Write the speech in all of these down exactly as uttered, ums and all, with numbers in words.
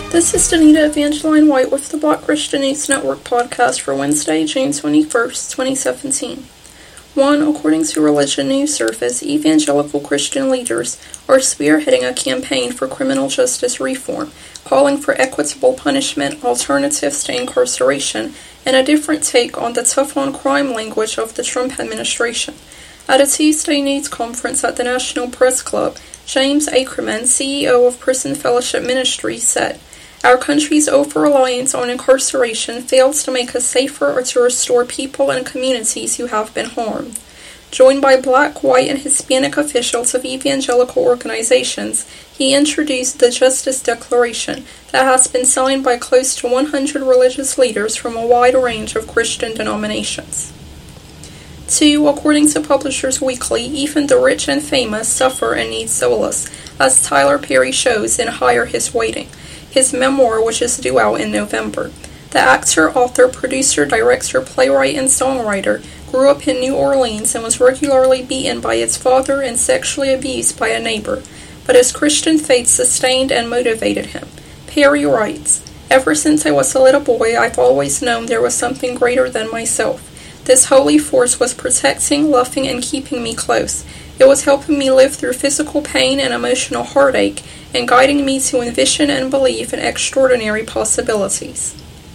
This is Danita Evangeline White with the Black Christian News Network podcast for Wednesday, June twenty-first, twenty seventeen. one. According to Religion News Service, evangelical Christian leaders are spearheading a campaign for criminal justice reform, calling for equitable punishment, alternatives to incarceration, and a different take on the tough-on-crime language of the Trump administration. At a Tuesday news conference at the National Press Club, James Ackerman, C E O of Prison Fellowship Ministries, said, "Our country's over-reliance on incarceration fails to make us safer or to restore people and communities who have been harmed." Joined by black, white, and Hispanic officials of evangelical organizations, he introduced the Justice Declaration that has been signed by close to one hundred religious leaders from a wide range of Christian denominations. two. According to Publishers Weekly, even the rich and famous suffer and need solace, as Tyler Perry shows in Hire His Waiting, his memoir, which is due out in November. The actor, author, producer, director, playwright, and songwriter grew up in New Orleans and was regularly beaten by his father and sexually abused by a neighbor, but his Christian faith sustained and motivated him. Perry writes, "Ever since I was a little boy, I've always known there was something greater than myself. This holy force was protecting, loving, and keeping me close. It was helping me live through physical pain and emotional heartache, and guiding me to envision and believe in extraordinary possibilities."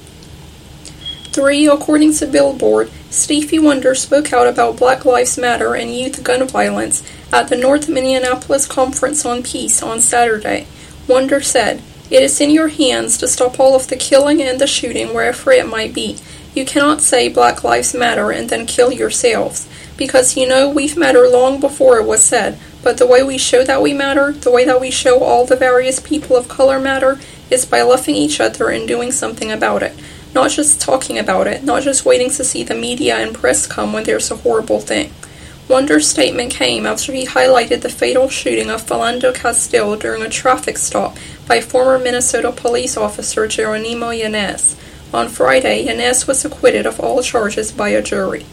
three. According to Billboard, Stevie Wonder spoke out about Black Lives Matter and youth gun violence at the North Minneapolis Conference on Peace on Saturday. Wonder said, "It is in your hands to stop all of the killing and the shooting wherever it might be. You cannot say Black Lives Matter and then kill yourselves, because you know we've mattered long before it was said, but the way we show that we matter, the way that we show all the various people of color matter, is by loving each other and doing something about it. Not just talking about it, not just waiting to see the media and press come when there's a horrible thing." Wonder's statement came after he highlighted the fatal shooting of Philando Castile during a traffic stop by former Minnesota police officer Jeronimo Yanez. On Friday, Yanez was acquitted of all charges by a jury.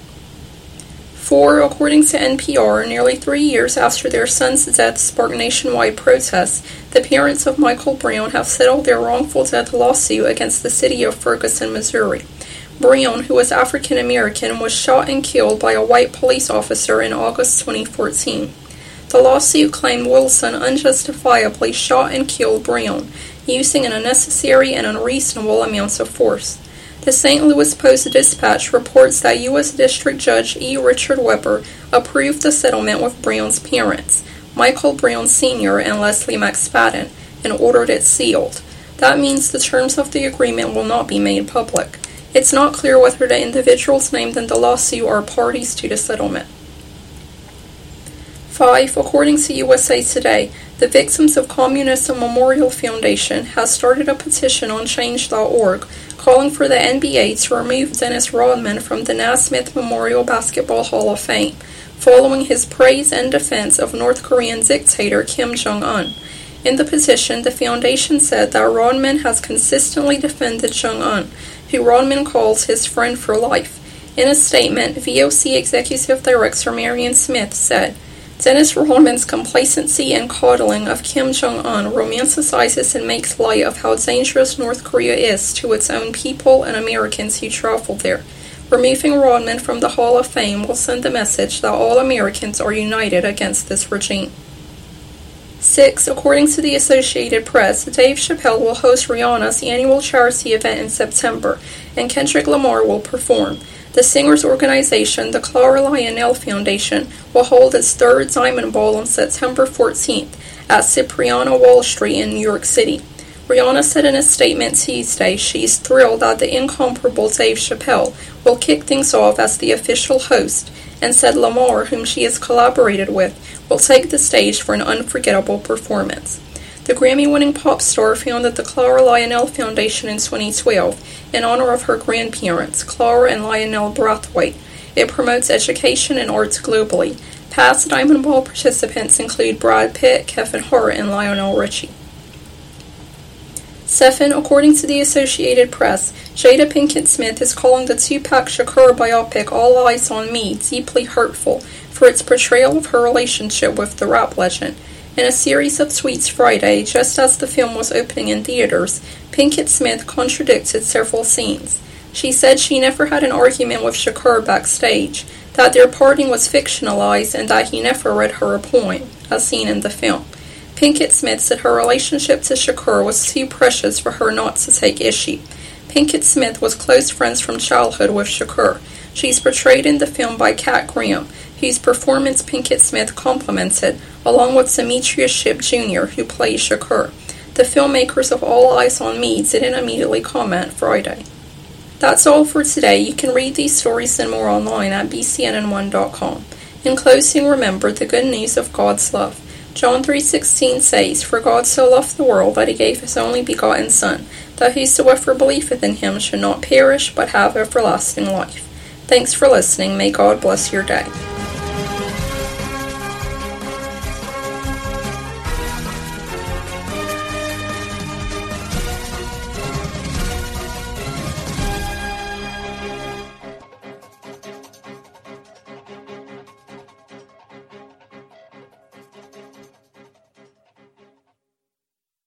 four. According to N P R, nearly three years after their son's death sparked nationwide protests, the parents of Michael Brown have settled their wrongful death lawsuit against the city of Ferguson, Missouri. Brown, who was African American, was shot and killed by a white police officer in August twenty fourteen. The lawsuit claimed Wilson unjustifiably shot and killed Brown, using an unnecessary and unreasonable amounts of force. The Saint Louis Post-Dispatch reports that U S District Judge E. Richard Weber approved the settlement with Brown's parents, Michael Brown Senior and Leslie McSpadden, and ordered it sealed. That means the terms of the agreement will not be made public. It's not clear whether the individuals named in the lawsuit are parties to the settlement. five. According to U S A Today, the Victims of Communism Memorial Foundation has started a petition on change dot org calling for the N B A to remove Dennis Rodman from the Naismith Memorial Basketball Hall of Fame, following his praise and defense of North Korean dictator Kim Jong-un. In the petition, the foundation said that Rodman has consistently defended Jong-un, who Rodman calls his friend for life. In a statement, V O C Executive Director Marion Smith said, "Dennis Rodman's complacency and coddling of Kim Jong-un romanticizes and makes light of how dangerous North Korea is to its own people and Americans who travel there. Removing Rodman from the Hall of Fame will send the message that all Americans are united against this regime." six. According to the Associated Press, Dave Chappelle will host Rihanna's annual charity event in September, and Kendrick Lamar will perform. The singer's organization, the Clara Lionel Foundation, will hold its third Diamond Ball on September fourteenth at Cipriano Wall Street in New York City. Rihanna said in a statement Tuesday she's thrilled that the incomparable Dave Chappelle will kick things off as the official host, and said Lamar, whom she has collaborated with, will take the stage for an unforgettable performance. The Grammy-winning pop star founded the Clara Lionel Foundation in twenty twelve in honor of her grandparents, Clara and Lionel Brathwaite. It promotes education and arts globally. Past Diamond Ball participants include Brad Pitt, Kevin Hart, and Lionel Richie. seven. According to the Associated Press, Jada Pinkett Smith is calling the Tupac Shakur biopic All Eyes on Me deeply hurtful for its portrayal of her relationship with the rap legend. In a series of tweets Friday, just as the film was opening in theaters, Pinkett Smith contradicted several scenes. She said she never had an argument with Shakur backstage, that their parting was fictionalized, and that he never read her a poem, as seen in the film. Pinkett Smith said her relationship to Shakur was too precious for her not to take issue. Pinkett Smith was close friends from childhood with Shakur. She's portrayed in the film by Cat Graham, whose performance Pinkett Smith complimented, along with Demetrius Shipp Junior, who plays Shakur. The filmmakers of All Eyes on Me didn't immediately comment Friday. That's all for today. You can read these stories and more online at b c n n one dot com. In closing, remember the good news of God's love. John three sixteen says, "For God so loved the world that he gave his only begotten Son, that whosoever believeth in him should not perish but have everlasting life." Thanks for listening. May God bless your day.